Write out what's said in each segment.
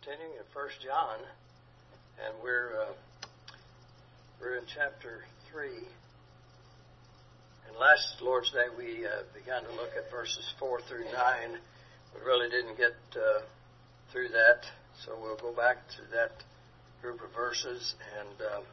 continuing in 1 John, and we're in chapter 3. And last Lord's Day we began to look at verses 4 through 9. We really didn't get through that, so we'll go back to that group of verses and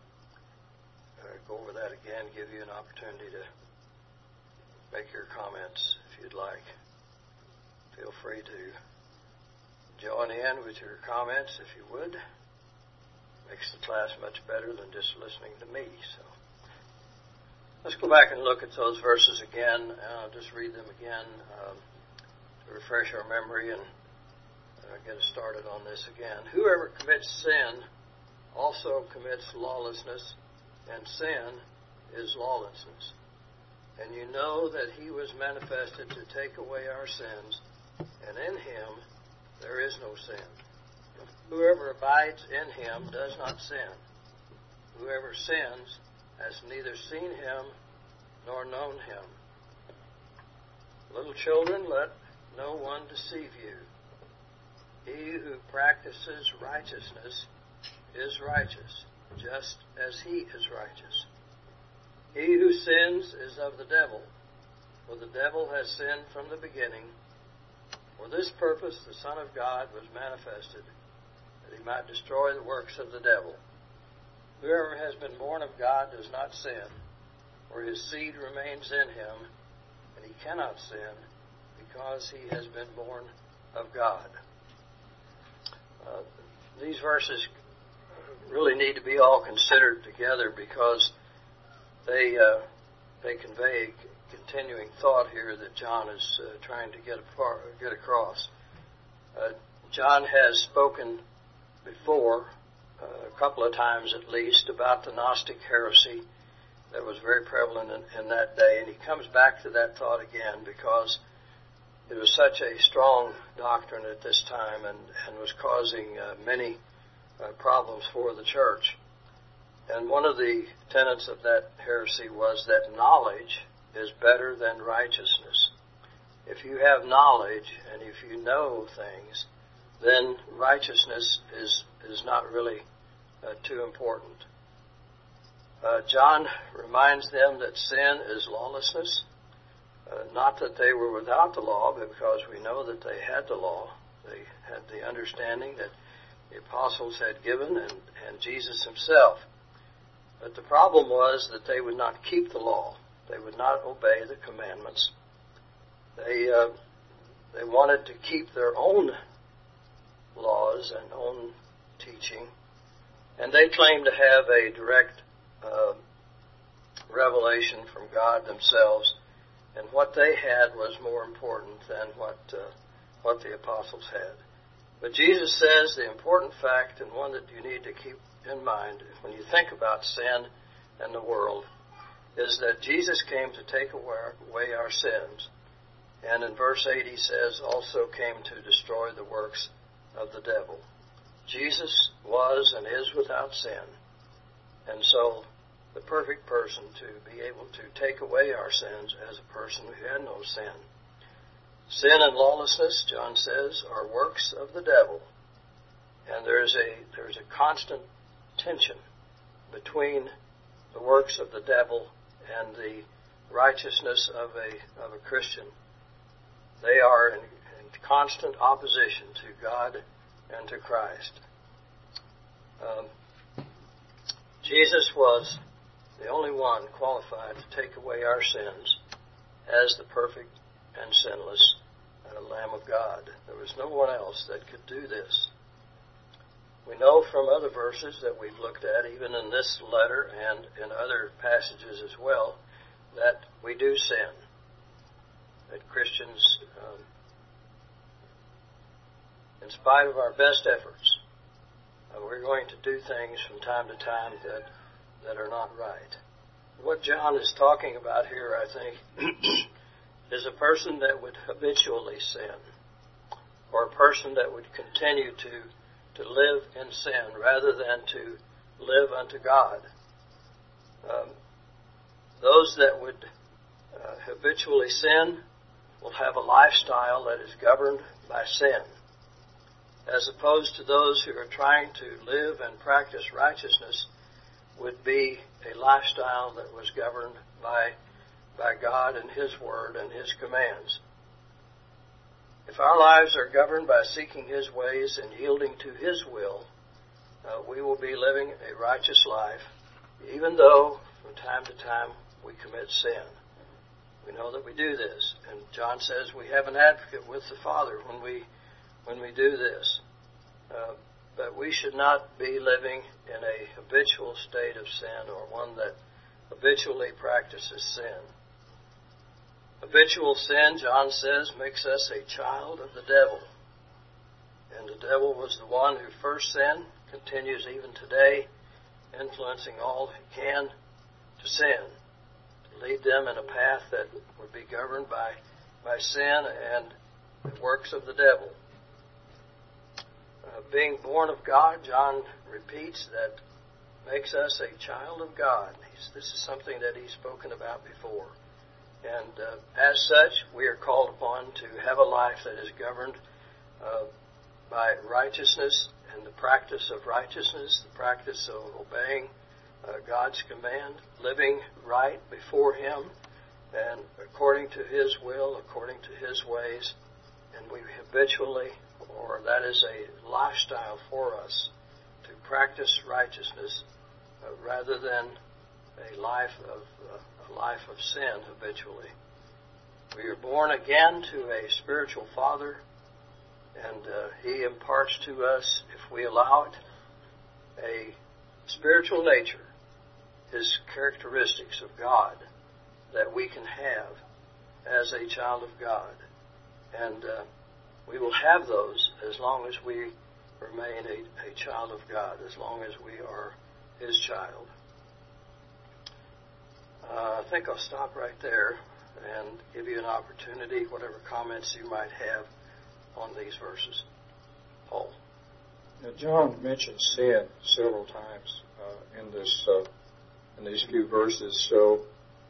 go over that again, give you an opportunity to make your comments if you'd like. Feel free to join in with your comments if you would. Makes the class much better than just listening to me. So let's go back and look at those verses again. I'll just read them again to refresh our memory and get us started on this again. Whoever commits sin also commits lawlessness, and sin is lawlessness. And you know that he was manifested to take away our sins, and in him there is no sin. Whoever abides in him does not sin. Whoever sins has neither seen him nor known him. Little children, let no one deceive you. He who practices righteousness is righteous, just as he is righteous. He who sins is of the devil, for the devil has sinned from the beginning. For this purpose the Son of God was manifested, that he might destroy the works of the devil. Whoever has been born of God does not sin, for his seed remains in him, and he cannot sin, because he has been born of God. These verses really need to be all considered together because they convey continuing thought here that John is trying to get across. John has spoken before, a couple of times at least, about the Gnostic heresy that was very prevalent in that day, and he comes back to that thought again because it was such a strong doctrine at this time and was causing many problems for the church. And one of the tenets of that heresy was that knowledge is better than righteousness. If you have knowledge and if you know things, then righteousness is not really too important. John reminds them that sin is lawlessness. Not that they were without the law, but because we know that they had the law. They had the understanding that the apostles had given and Jesus himself. But the problem was that they would not keep the law. They would not obey the commandments. They wanted to keep their own laws and own teaching. And they claimed to have a direct revelation from God themselves. And what they had was more important than what the apostles had. But Jesus says the important fact, and one that you need to keep in mind when you think about sin and the world, is that Jesus came to take away our sins. And in verse 8 he says, also came to destroy the works of the devil. Jesus was and is without sin. And so the perfect person to be able to take away our sins as a person who had no sin. Sin and lawlessness, John says, are works of the devil. And there's a constant tension between the works of the devil and the righteousness of a Christian. They are in constant opposition to God and to Christ. Jesus was the only one qualified to take away our sins as the perfect and sinless Lamb of God. There was no one else that could do this. We know from other verses that we've looked at, even in this letter and in other passages as well, that we do sin. That Christians, in spite of our best efforts, we're going to do things from time to time that are not right. What John is talking about here, I think, is a person that would habitually sin, or a person that would continue to live in sin rather than to live unto God. Those that would habitually sin will have a lifestyle that is governed by sin. as opposed to those who are trying to live and practice righteousness, would be a lifestyle that was governed by God and His Word and His commands. If our lives are governed by seeking His ways and yielding to His will, we will be living a righteous life, even though from time to time we commit sin. We know that we do this, and John says we have an advocate with the Father when we do this. But we should not be living in a habitual state of sin, or one that habitually practices sin. Habitual sin, John says, makes us a child of the devil. And the devil was the one who first sinned, continues even today, influencing all he can to sin, to lead them in a path that would be governed by sin and the works of the devil. Being born of God, John repeats, that makes us a child of God. This is something that he's spoken about before. And as such, we are called upon to have a life that is governed by righteousness and the practice of righteousness, the practice of obeying God's command, living right before Him and according to His will, according to His ways. And we habitually, or that is a lifestyle for us, to practice righteousness rather than a life of sin habitually. We are born again to a spiritual Father, and He imparts to us, if we allow it, a spiritual nature, His characteristics of God that we can have as a child of God. And we will have those as long as we remain a child of God, as long as we are His child. I think I'll stop right there and give you an opportunity, whatever comments you might have on these verses. Paul. Now, John mentioned sin several times in these few verses, so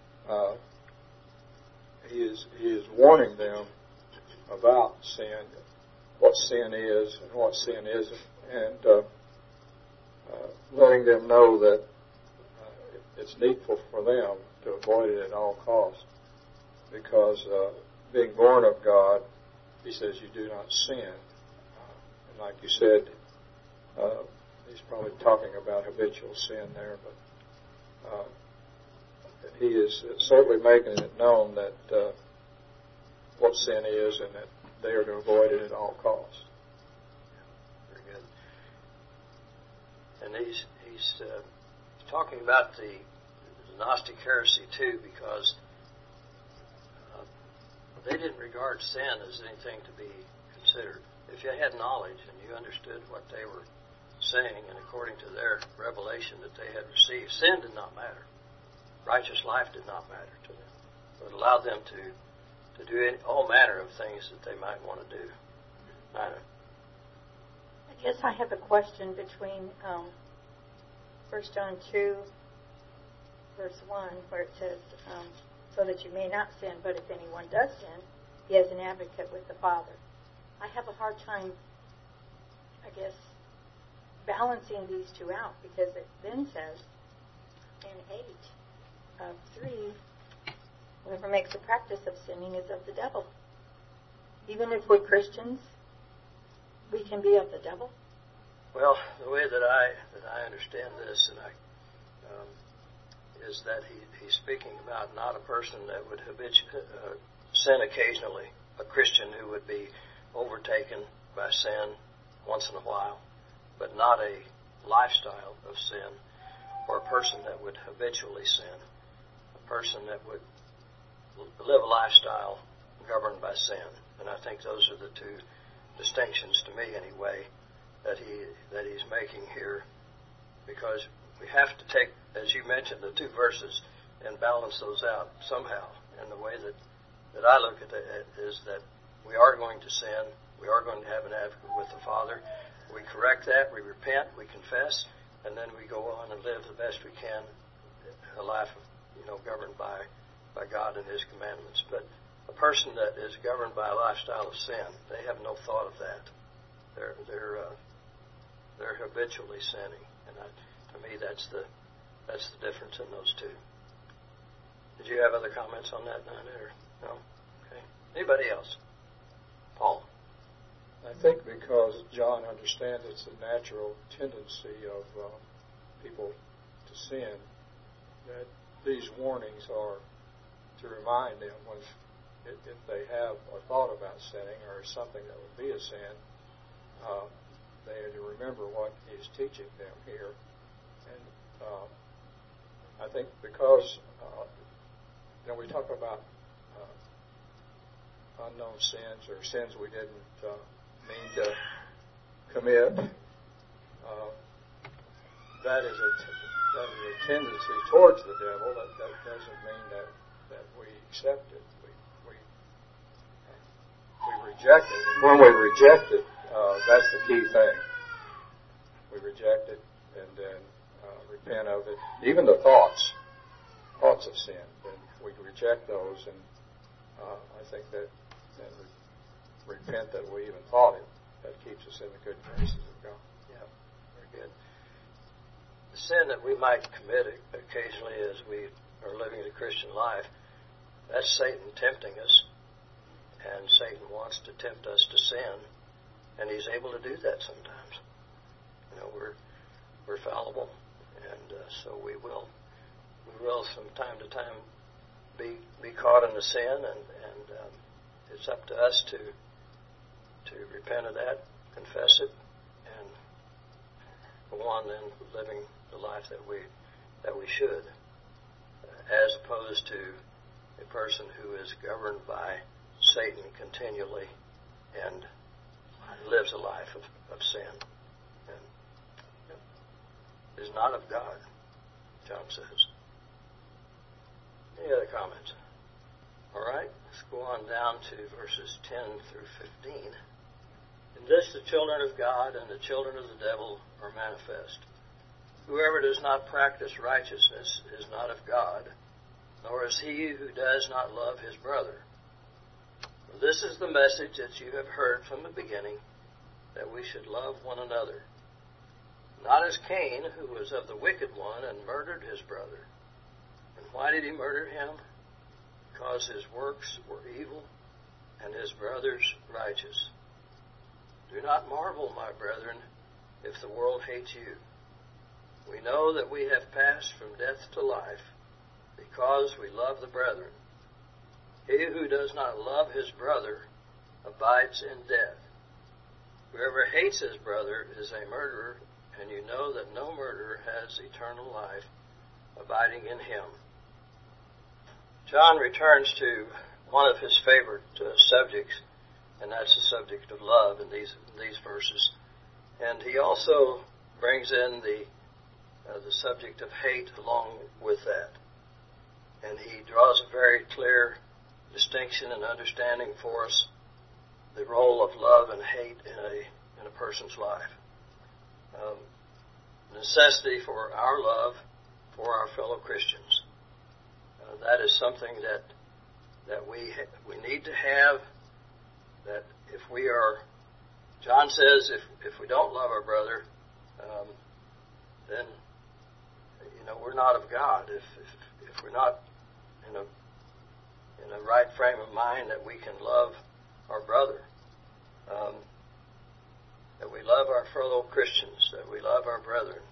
he is warning them about sin, what sin is and what sin isn't, and letting them know that it's needful for them to avoid it at all costs, because being born of God, he says you do not sin. And like you said, he's probably talking about habitual sin there, but he is certainly making it known that what sin is, and that they are to avoid it at all costs. Very good. And he's talking about the Gnostic heresy too, because they didn't regard sin as anything to be considered. If you had knowledge and you understood what they were saying, and according to their revelation that they had received, sin did not matter. Righteous life did not matter to them. It allowed them to do all manner of things that they might want to do. I guess I have a question between 1 John 2, verse 1, where it says, so that you may not sin, but if anyone does sin, he has an advocate with the Father. I have a hard time, I guess, balancing these two out, because it then says in 8 of 3, whoever makes a practice of sinning is of the devil. Even if we're Christians, we can be of the devil. Well, the way that I understand this, and is that he's speaking about not a person that would sin occasionally, a Christian who would be overtaken by sin once in a while, but not a lifestyle of sin, or a person that would habitually sin, a person that would live a lifestyle governed by sin. And I think those are the two distinctions, to me anyway, that he's making here, because we have to take, as you mentioned, the two verses and balance those out somehow. And the way that I look at it is that we are going to sin, we are going to have an advocate with the Father. We correct that, we repent, we confess, and then we go on and live the best we can a life governed by God and His commandments. But a person that is governed by a lifestyle of sin, they have no thought of that. they're habitually sinning, and to me that's the difference in those two. Did you have other comments on that, Nina, or no? Okay. Anybody else? Paul. I think because John understands it's a natural tendency of people to sin, that these warnings are to remind them when, if they have a thought about sinning or something that would be a sin, they are to remember what he's teaching them here. And I think because we talk about unknown sins or sins we didn't mean to commit, that is a tendency towards the devil. That doesn't mean that we accept it. We reject it. And when we reject it, that's the key thing. We reject it and then repent of it. Even the thoughts of sin, then we reject those, and I think that we repent that we even thought it. That keeps us in the good graces of God. Yeah, very good. The sin that we might commit occasionally as we are living the Christian life, that's Satan tempting us. And Satan wants to tempt us to sin, and he's able to do that sometimes. We're fallible, and so we will from time to time be caught in the sin, and it's up to us to repent of that, confess it, and go on then living the life that we should, as opposed to a person who is governed by Satan continually and lives a life of sin and is not of God, John says. Any other comments? All right, let's go on down to verses 10 through 15. In this the children of God and the children of the devil are manifest. Whoever does not practice righteousness is not of God, nor is he who does not love his brother. This is the message that you have heard from the beginning, that we should love one another. Not as Cain, who was of the wicked one and murdered his brother. And why did he murder him? Because his works were evil and his brother's righteous. Do not marvel, my brethren, if the world hates you. We know that we have passed from death to life, because we love the brethren. He who does not love his brother abides in death. Whoever hates his brother is a murderer, and you know that no murderer has eternal life abiding in him. John returns to one of his favorite subjects, and that's the subject of love in these verses. And he also brings in the subject of hate along with that. And he draws a very clear distinction and understanding for us the role of love and hate in a person's life. Necessity for our love for our fellow Christians. That is something that we need to have. That if we are, John says, if we don't love our brother, then we're not of God. If we're not in a right frame of mind that we can love our brother, that we love our fellow Christians, that we love our brethren.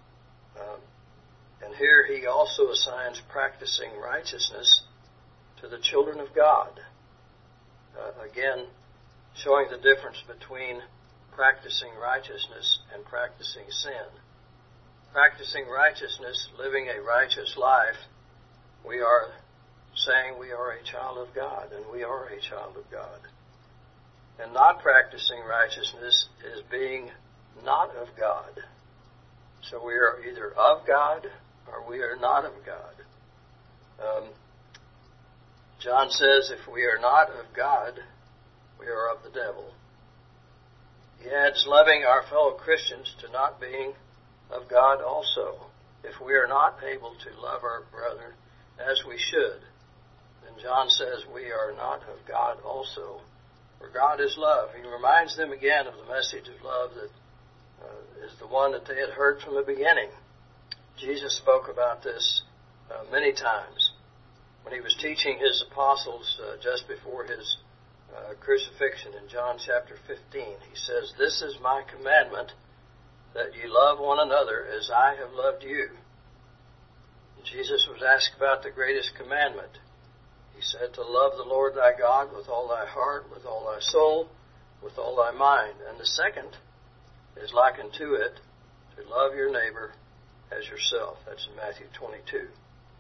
And here he also assigns practicing righteousness to the children of God. Again, showing the difference between practicing righteousness and practicing sin. Practicing righteousness, living a righteous life, we are saying we are a child of God, and we are a child of God. And not practicing righteousness is being not of God. So we are either of God or we are not of God. John says if we are not of God, we are of the devil. He adds loving our fellow Christians to not being of God also. If we are not able to love our brother as we should, then John says we are not of God also, For God is love. He reminds them again of the message of love that is the one that they had heard from the beginning. Jesus spoke about this many times. When he was teaching his apostles just before his crucifixion in John chapter 15, he says, "This is my commandment, that ye love one another as I have loved you." And Jesus was asked about the greatest commandment. He said to love the Lord thy God with all thy heart, with all thy soul, with all thy mind. And the second is like unto it, to love your neighbor as yourself. That's in Matthew 22.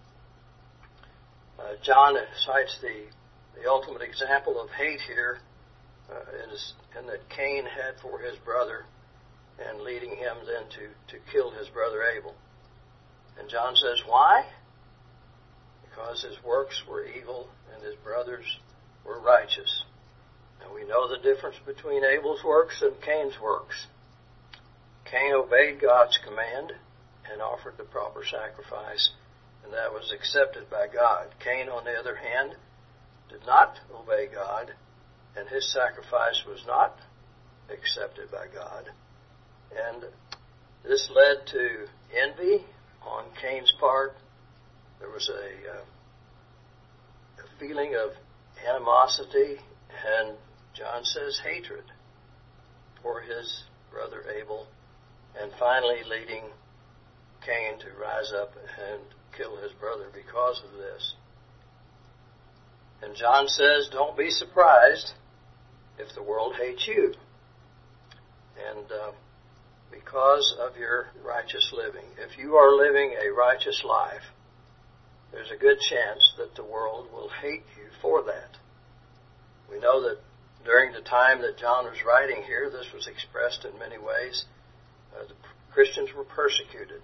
John cites the ultimate example of hate here in that Cain had for his brother, and leading him then to kill his brother Abel. And John says, why? Because his works were evil and his brothers were righteous. And we know the difference between Abel's works and Cain's works. Cain obeyed God's command and offered the proper sacrifice, and that was accepted by God. Cain, on the other hand, did not obey God, and his sacrifice was not accepted by God. And this led to envy on Cain's part. There was a feeling of animosity, and John says hatred for his brother Abel, and finally leading Cain to rise up and kill his brother because of this. And John says, don't be surprised if the world hates you. And because of your righteous living. If you are living a righteous life, there's a good chance that the world will hate you for that. We know that during the time that John was writing here, this was expressed in many ways. The Christians were persecuted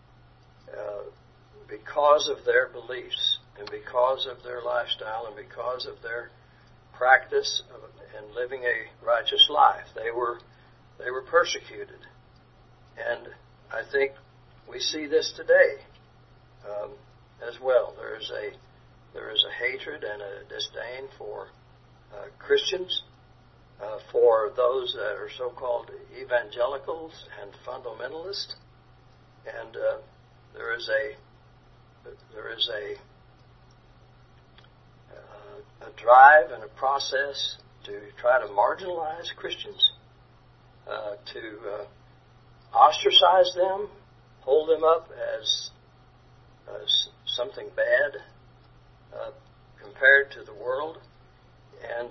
because of their beliefs and because of their lifestyle and because of their practice and living a righteous life. They were persecuted. And I think we see this today as well. There is a hatred and a disdain for Christians, for those that are so-called evangelicals and fundamentalists, and there is a drive and a process to try to marginalize Christians, to ostracize them, hold them up as something bad compared to the world, and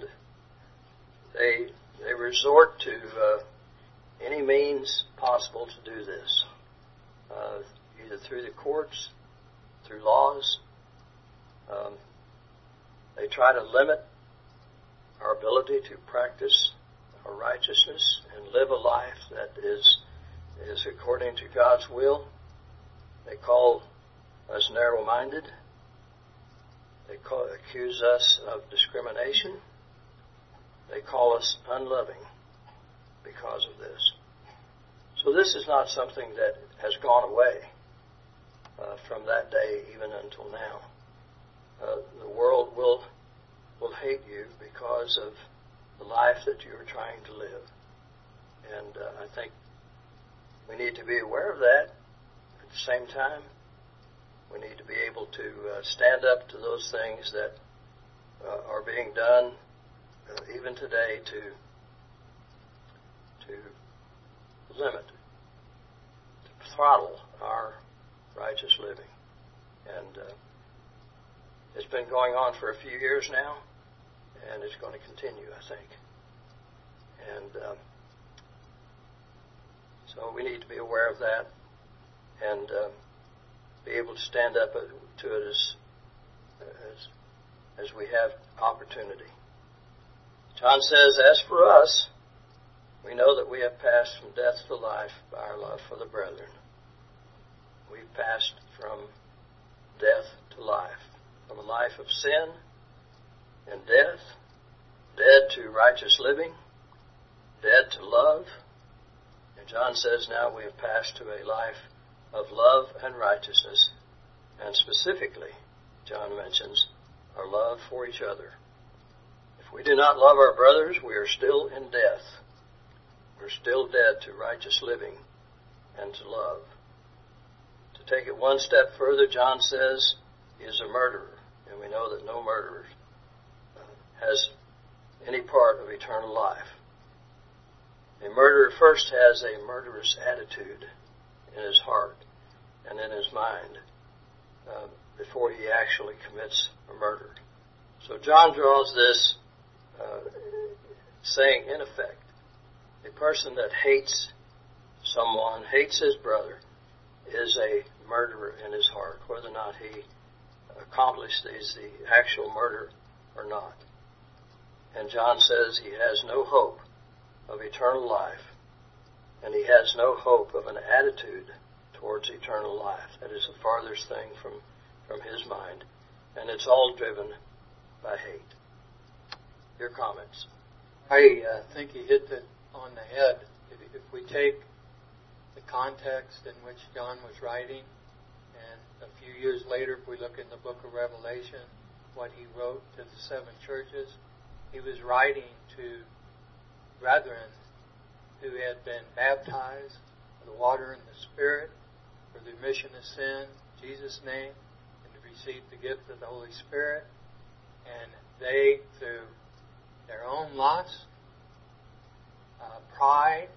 they resort to any means possible to do this, either through the courts, through laws. They try to limit our ability to practice our righteousness and live a life that is according to God's will. They call us narrow-minded. They accuse us of discrimination. They call us unloving because of this. So this is not something that has gone away from that day even until now. The world will hate you because of the life that you are trying to live. And I think we need to be aware of that. At the same time, we need to be able to stand up to those things that are being done even today to limit, to throttle our righteous living. And it's been going on for a few years now, and it's going to continue, I think. And so we need to be aware of that and be able to stand up to it as we have opportunity. John says, as for us, we know that we have passed from death to life by our love for the brethren. We've passed from death to life, from a life of sin and death, dead to righteous living, dead to love. And John says now we have passed to a life of love and righteousness, and specifically, John mentions our love for each other. If we do not love our brothers, we are still in death. We're still dead to righteous living and to love. To take it one step further, John says, he is a murderer. And we know that no murderer has any part of eternal life. A murderer first has a murderous attitude in his heart and in his mind before he actually commits a murder. So John draws this saying, in effect, a person that hates someone, hates his brother, is a murderer in his heart, whether or not he accomplished the actual murder or not. And John says he has no hope of eternal life, and he has no hope of an attitude towards eternal life. That is the farthest thing from his mind, and it's all driven by hate. Your comments? I think he hit it on the head. If we take the context in which John was writing, and a few years later, if we look in the book of Revelation, what he wrote to the 7 churches, he was writing to brethren who had been baptized with the water and the Spirit for the remission of sin, in Jesus' name, and to receive the gift of the Holy Spirit. And they, through their own lust, pride,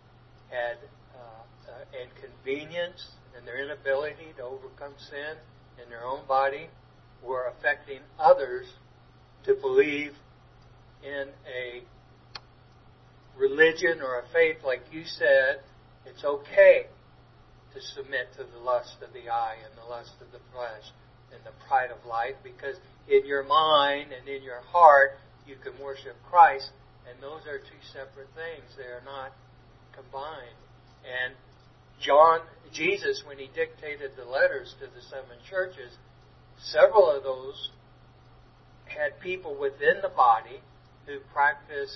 and convenience, and their inability to overcome sin in their own body, were affecting others to believe in a religion or a faith, like you said. It's okay to submit to the lust of the eye and the lust of the flesh and the pride of life, because in your mind and in your heart you can worship Christ, and those are two separate things. They are not combined. And Jesus, when he dictated the letters to the 7 churches, several of those had people within the body who practiced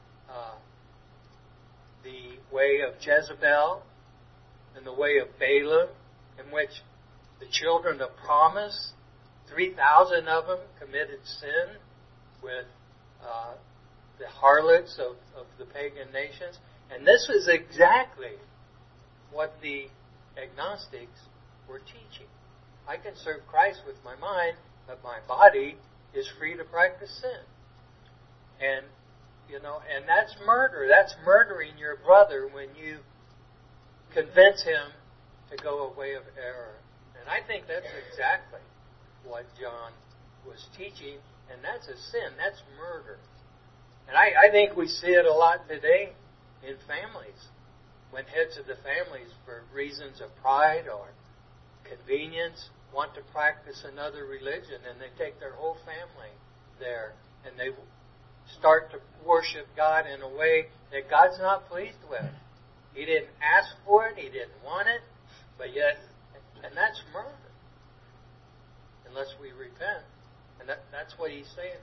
the way of Jezebel and the way of Balaam, in which the children of promise, 3,000 of them, committed sin with the harlots of the pagan nations. And this was exactly what the agnostics were teaching. I can serve Christ with my mind, but my body is free to practice sin. And, and that's murder. That's murdering your brother when you convince him to go a way of error. And I think that's exactly what John was teaching, and that's a sin. That's murder. And I think we see it a lot today in families, when heads of the families, for reasons of pride or convenience, want to practice another religion, and they take their whole family there, and they start to worship God in a way that God's not pleased with. He didn't ask for it, He didn't want it, but yet, and that's murder, unless we repent. And that's what he's saying.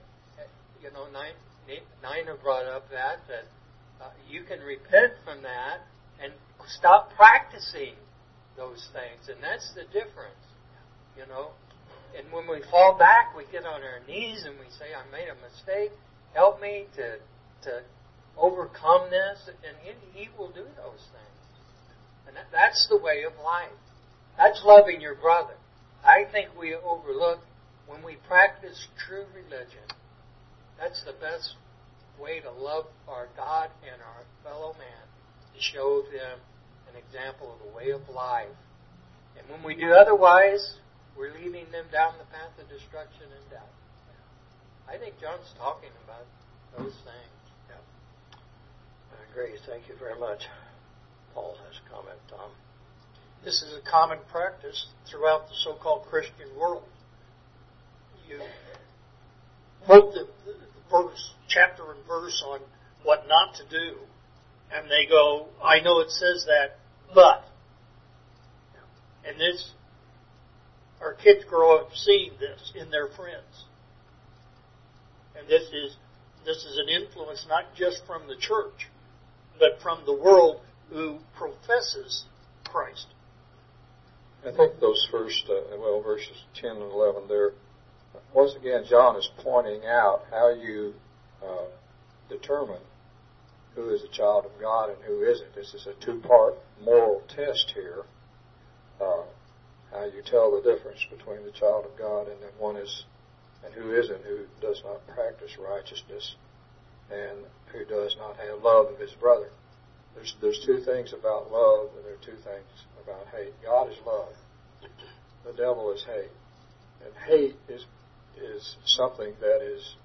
Nina brought up that you can repent from that and stop practicing those things, and that's the difference. And when we fall back, we get on our knees and we say, I made a mistake. Help me to overcome this. And He will do those things. And that's the way of life. That's loving your brother. I think we overlook when we practice true religion. That's the best way to love our God and our fellow man, to show them an example of the way of life. And when we do otherwise, we're leading them down the path of destruction and death. I think John's talking about those things. Yeah. I agree. Thank you very much. Paul has a comment, Tom. This is a common practice throughout the so-called Christian world. You quote the verse, chapter and verse on what not to do, and they go, I know it says that, but. And our kids grow up seeing this in their friends. And this is an influence not just from the church, but from the world who professes Christ. I think those first, verses 10 and 11 there, once again, John is pointing out how you determine who is a child of God and who isn't. This is a two-part moral test here. How you tell the difference between the child of God and then one is, and who isn't, who does not practice righteousness and who does not have love of his brother. There's two things about love and there are two things about hate. God is love. The devil is hate. And hate is something that is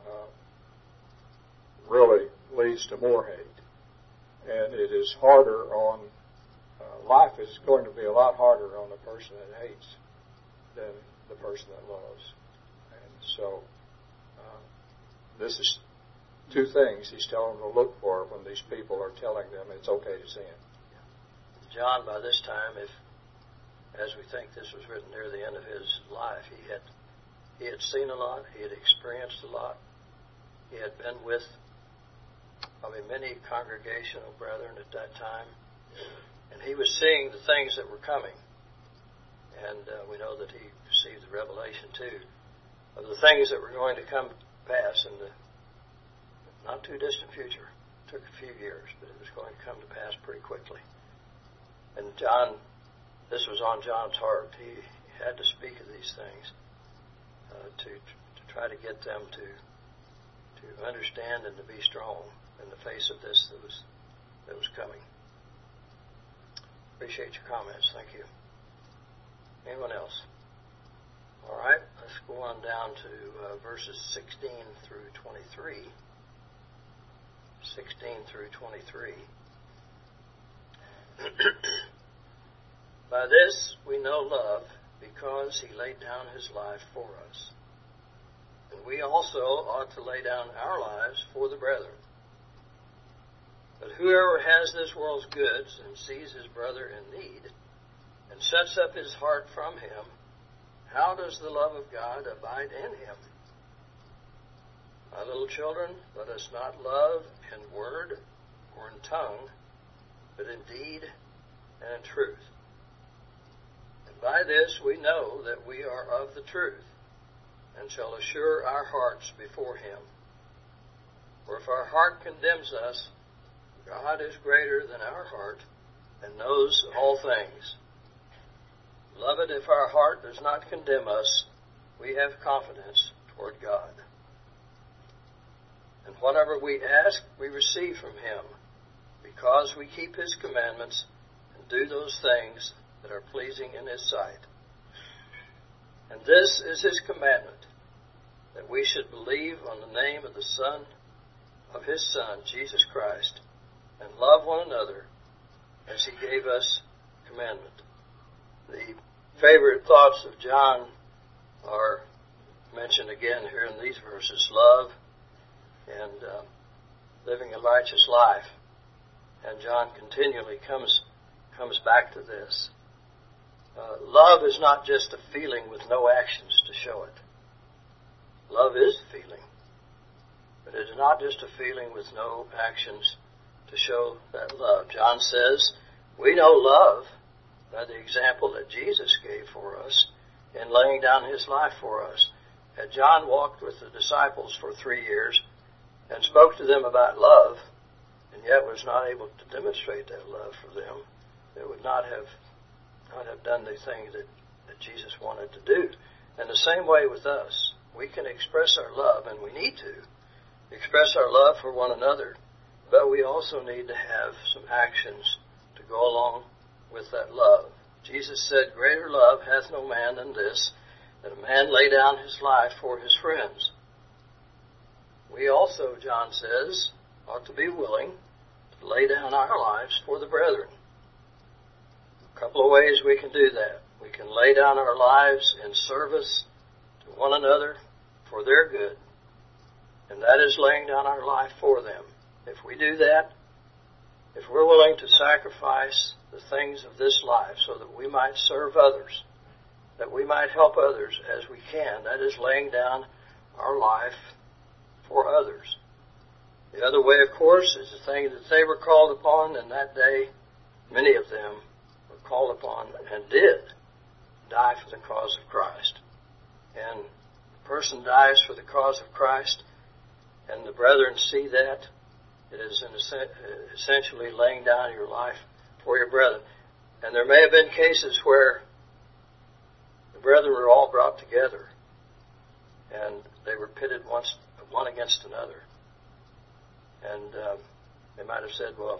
really leads to more hate. And it is harder on, life is going to be a lot harder on the person that hates than the person that loves. And so, this is two things he's telling them to look for when these people are telling them it's okay to sin. John, by this time, as we think this was written near the end of his life, he had seen a lot, he had experienced a lot, he had been with probably many congregational brethren at that time, and he was seeing the things that were coming. And we know that he received the revelation too of the things that were going to come to pass in the not too distant future. It took a few years, but it was going to come to pass pretty quickly. And John, this was on John's heart. He had to speak of these things to try to get them to understand and to be strong in the face of this that was coming. Appreciate your comments. Thank you. Anyone else? All right, let's go on down to verses 16 through 23. 16 through 23. By this we know love, because he laid down his life for us. And we also ought to lay down our lives for the brethren. But whoever has this world's goods and sees his brother in need, and sets up his heart from him, how does the love of God abide in him? My little children, let us not love in word or in tongue, but in deed and in truth. And by this we know that we are of the truth, and shall assure our hearts before him. For if our heart condemns us, God is greater than our heart, and knows all things. Beloved, if our heart does not condemn us, we have confidence toward God. And whatever we ask, we receive from him, because we keep his commandments and do those things that are pleasing in his sight. And this is his commandment, that we should believe on the name of the Son, of his Son, Jesus Christ, and love one another as he gave us commandment. The favorite thoughts of John are mentioned again here in these verses: love and living a righteous life. And John continually comes back to this. Love is not just a feeling with no actions to show it. Love is a feeling, but it is not just a feeling with no actions to show that love. John says, we know love by the example that Jesus gave for us in laying down his life for us. Had John walked with the disciples for 3 years and spoke to them about love, and yet was not able to demonstrate that love for them, they would not have done the thing that Jesus wanted to do. And the same way with us. We can express our love, and we need to express our love for one another, but we also need to have some actions to go along with that love. Jesus said, greater love hath no man than this, that a man lay down his life for his friends. We also, John says, ought to be willing to lay down our lives for the brethren. A couple of ways we can do that. We can lay down our lives in service to one another for their good, and that is laying down our life for them. If we do that, if we're willing to sacrifice the things of this life so that we might serve others, that we might help others as we can, that is laying down our life for others. The other way, of course, is the thing that they were called upon in that day. Many of them were called upon and did die for the cause of Christ. And the person dies for the cause of Christ, and the brethren see that, it is essentially laying down your life for your brethren. And there may have been cases where the brethren were all brought together and they were pitted one against another. And they might have said, well,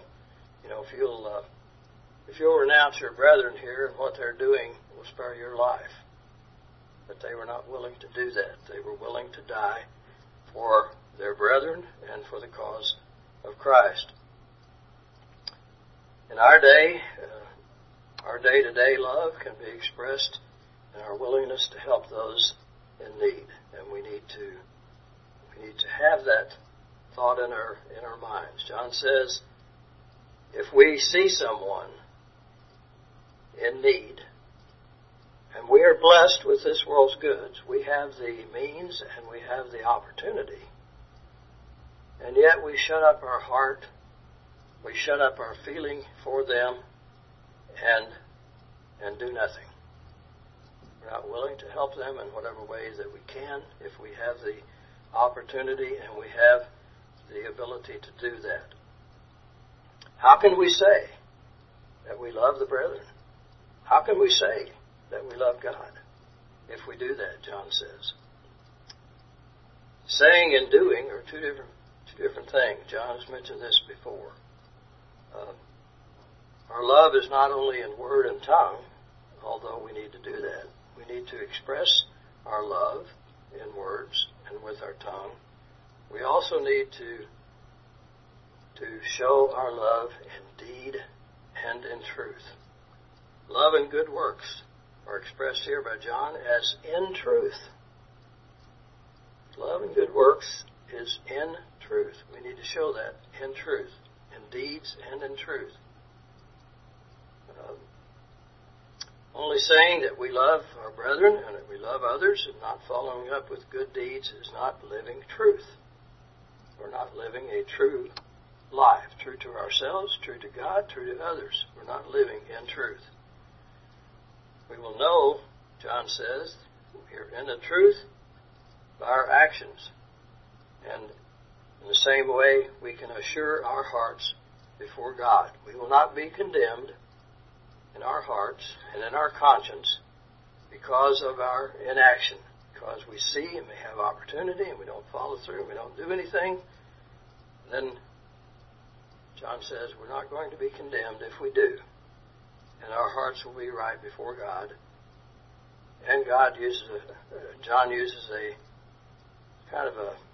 if you'll renounce your brethren here and what they're doing, we'll spare your life. But they were not willing to do that. They were willing to die for their brethren and for the cause of Christ. In our day, our day-to-day love can be expressed in our willingness to help those in need, and we need to have that thought in our minds. John says, if we see someone in need, and we are blessed with this world's goods, we have the means and we have the opportunity, and yet we shut up our heart, we shut up our feeling for them, and do nothing. We're not willing to help them in whatever ways that we can, if we have the opportunity and we have the ability to do that. How can we say that we love the brethren? How can we say that we love God if we do that, John says? Saying and doing are two different things. John has mentioned this before. Our love is not only in word and tongue, although we need to do that. We need to express our love in words and with our tongue. We also need to show our love in deed and in truth. Love and good works are expressed here by John as in truth. Love and good works is in truth. We need to show that in truth, in deeds and in truth. Only saying that we love our brethren and that we love others and not following up with good deeds is not living truth. We're not living a true life, true to ourselves, true to God, true to others. We're not living in truth. We will know, John says, we're in the truth by our actions. And in the same way, we can assure our hearts before God. We will not be condemned in our hearts and in our conscience because of our inaction. Because we see and we have opportunity and we don't follow through and we don't do anything, then John says we're not going to be condemned if we do. And our hearts will be right before God. And John uses a kind of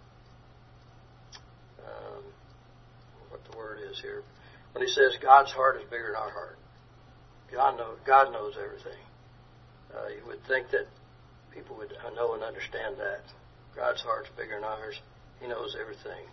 what the word is here, when he says God's heart is bigger than our heart. God knows everything. You would think that people would know and understand that. God's heart's bigger than ours. He knows everything.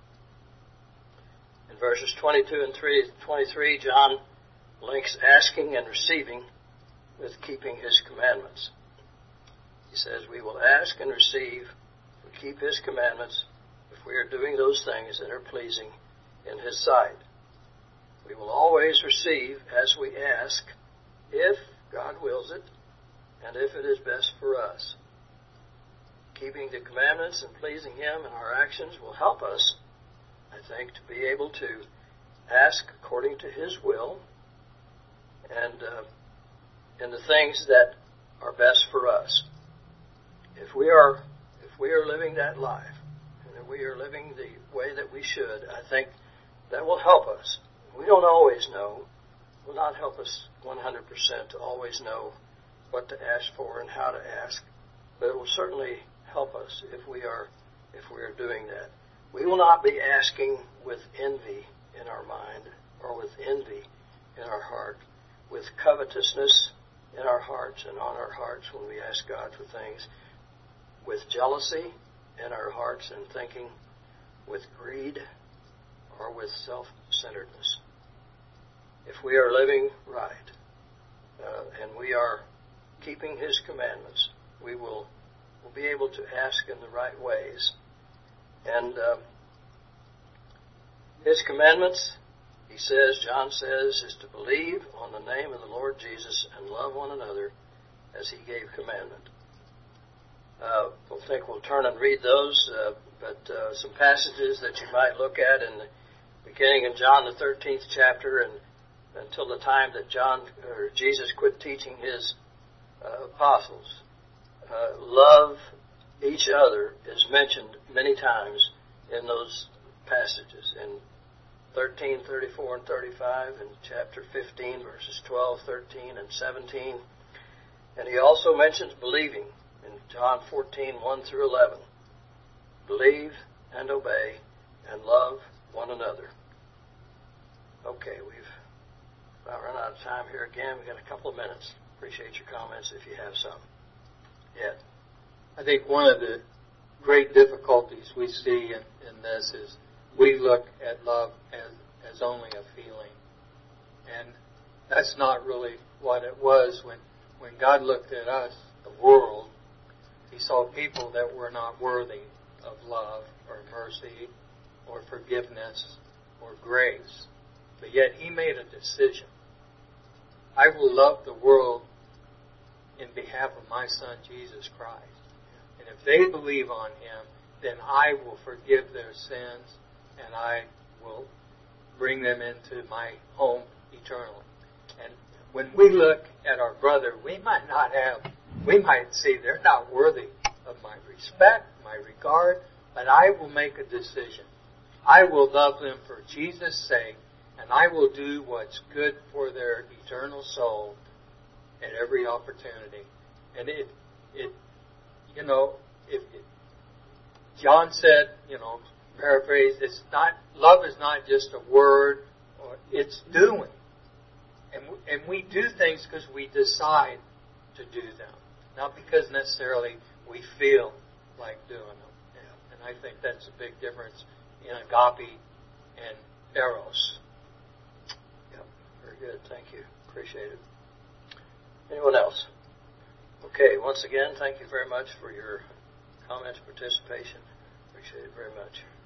In verses 22 and 23, John links asking and receiving with keeping His commandments. He says we will ask and receive if we keep His commandments, if we are doing those things that are pleasing in His sight. We will always receive as we ask, if God wills it, and if it is best for us. Keeping the commandments and pleasing Him in our actions will help us, I think, to be able to ask according to His will and in the things that are best for us. If we are living that life, and if we are living the way that we should, I think that will help us. We don't always know. It will not help us 100% to always know what to ask for and how to ask, but it will certainly help us if we are doing that. We will not be asking with envy in our mind or with envy in our heart, with covetousness in our hearts and on our hearts when we ask God for things, with jealousy in our hearts and thinking, with greed or with self-centeredness. If we are living right and we are keeping His commandments, we will be able to ask in the right ways. And His commandments, John says, is to believe on the name of the Lord Jesus and love one another as He gave commandment. We'll turn and read those. but some passages that you might look at in the beginning in John the 13th chapter and until the time that Jesus quit teaching his apostles. Love each other is mentioned many times in those passages. In 13, 34, and 35, in chapter 15, verses 12, 13, and 17. And he also mentions believing in John 14, 1 through 11. Believe and obey and love one another. Okay, we've about run out of time here again. We've got a couple of minutes. Appreciate your comments if you have some. Ed. I think one of the great difficulties we see in this is we look at love as only a feeling. And that's not really what it was when God looked at us, the world. He saw people that were not worthy of love or mercy or forgiveness or grace. But yet He made a decision. I will love the world in behalf of my Son, Jesus Christ. And if they believe on Him, then I will forgive their sins and I will bring them into my home eternally. And when we look at our brother, we might see they're not worthy of my respect, my regard, but I will make a decision. I will love them for Jesus' sake, and I will do what's good for their eternal soul at every opportunity. And John said, paraphrase, love is not just a word, or it's doing. And we do things because we decide to do them, not because necessarily we feel like doing them. And I think that's a big difference in agape and eros. Yep, very good. Thank you. Appreciate it. Anyone else? Okay, once again, thank you very much for your comments, participation. Appreciate it very much.